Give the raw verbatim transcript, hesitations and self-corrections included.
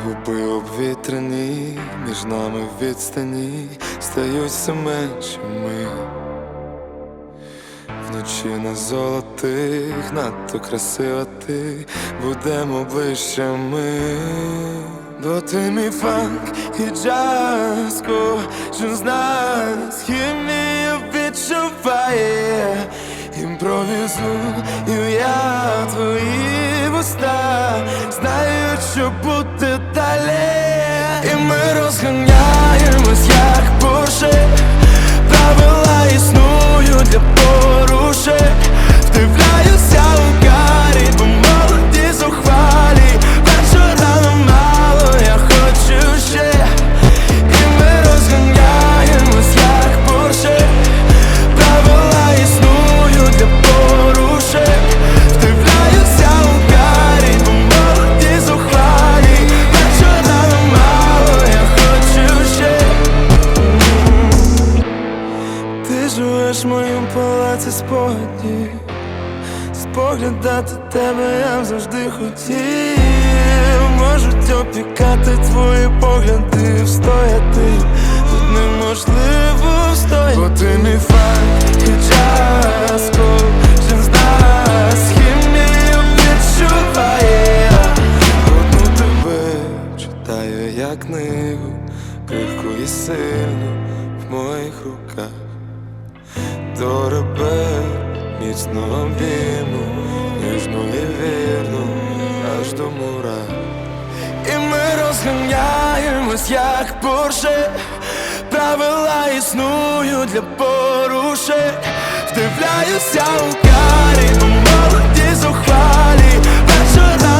Губи обвітряні, між нами відстані стають все меншими. Вночі на золотих, надто красива ти, будемо ближчими. Бо ти мій фанк і джаз, кожен з нас хімію відчуває. Імпровізую я твої вуста, знаю, що буде далі. І ми розганяємось, як Порше. Правила існують для порушень. Вдивляюся у карі, бо молоді зухвалі. Вечора мало, я хочу ще. І ми розганяємось, як Порше. Правила існують для порушень. Вдивляюся у карі, бо молоді зухвалі. Вечора мало, я хочу ще. Ти живеш в моєму палаці спогадів. Споглядати тебе я завжди хотів. Можуть опікати твої погляди, встояти тут неможливо встояти. Бо ти мій фанк і джаз, кожен з нас хімію відчуває. Одну тебе читаю як книгу, крихку і сильну в моїх руках. До ребер міцно обійму, ніжно і вірно, аж до мурах. І ми розганяємось, як Порше. Правила існують для порушень. Вдивляюся у карі, бо молоді зухвалі. Вечора